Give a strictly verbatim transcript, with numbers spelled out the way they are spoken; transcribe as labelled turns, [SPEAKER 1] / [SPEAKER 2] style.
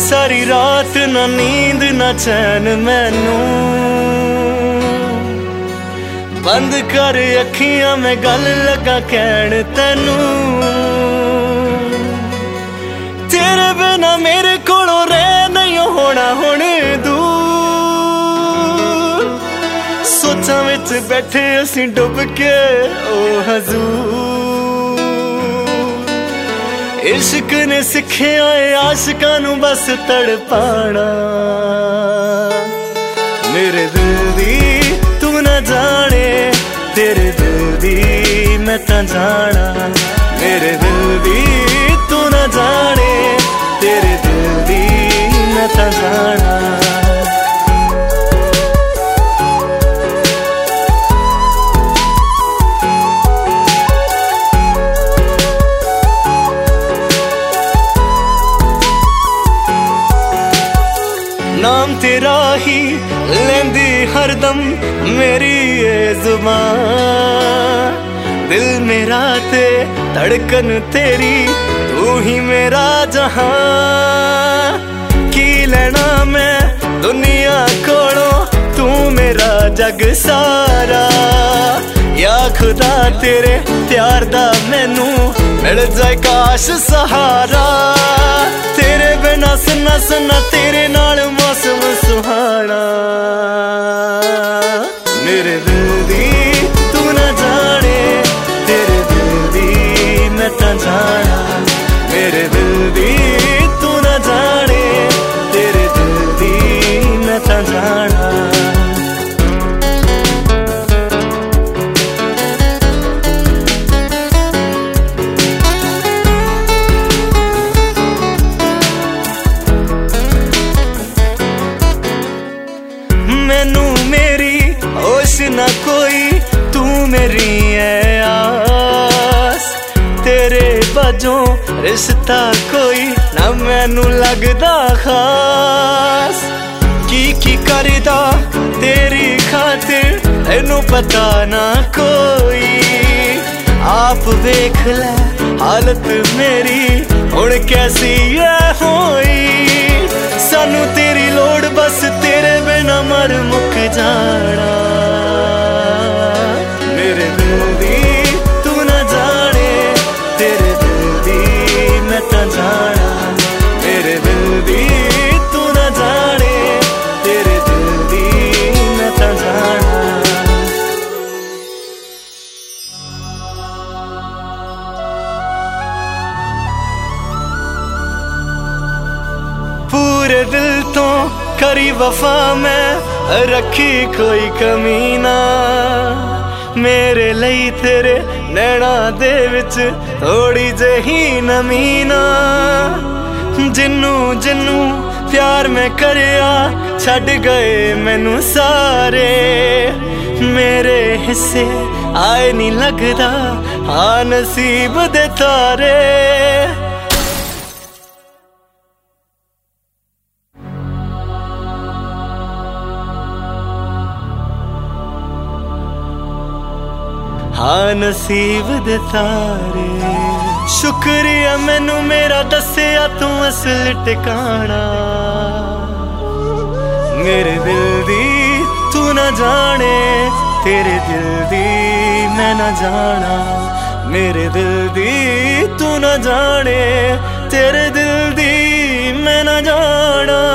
[SPEAKER 1] सारी रात ना नींद ना चैन मैनू, बंद कर अखियां मैं गल लगा कहण तैनू। तेरे बिना मेरे कोलों रह नहीं होना हुण दूर, सोचां विच बैठे असीं डुब के ओ हजूर। इश्क ने सिखिया है आशिकां नूं बस तड़पाना, मेरे दिल दी तू ना जाने, तेरे दिल दी मैं तां जाना। मेरे दिल दी तू ना जाने, तेरे दिल दी मैं तां जाना। नाम तेरा ही लेंदी हरदम मेरी ये जुबान, दिल मेरा ते धड़कन तेरी तू ही मेरा जहां। की लेना मैं दुनिया कोलों तू मेरा जग सारा, या खुदा तेरे प्यार दा मैनू मिल जाए काश सहारा। तेरे बिना सन्ना सन्ना तेरे नाल मौसम सुहाना, मेरे दिल दी तू ना जाने, तेरे दिल दी मैं तां जाना। मेरे दिल दी तू ना जाने, तेरे दिल दी मैं तां जाना। मैनू मेरी होश ना कोई, तू मेरी है आस। तेरे बाजों रिश्ता कोई ना मैनू लगदा खास। की की करदा तेरी खातिर मैनू पता ना कोई, आप देख ले हालत मेरी हुण कैसी है होई। सानू तेरी लोड़ बस तेरे बिना मर मुक जाना, मेरे दिल दी तू ना जाने, तेरे दिल दी मैं तां जाना। मेरे दिल दी तू ना जाने, तेरे दिल दी मैं तां जाना। पूरे दिल तो करी वफा मैं रखी कोई कमी ना, मेरे लई तेरे नैना दे विच थोड़ी जही नमी ना। जिन्नू जिन्नू प्यार मैं करया छड़ गए मैनू सारे, मेरे हिस्से आए नहीं लगदा हाँ नसीब दे तारे। हाँ नसीब दे तारे। शुक्रिया मैनू मेरा दसिया तू असल टिकाना, मेरे दिल दी तू ना जाने, तेरे दिल दी मैं ना जाना। मेरे दिल दी तू ना जाने, तेरे दिल दी मैं ना जाना।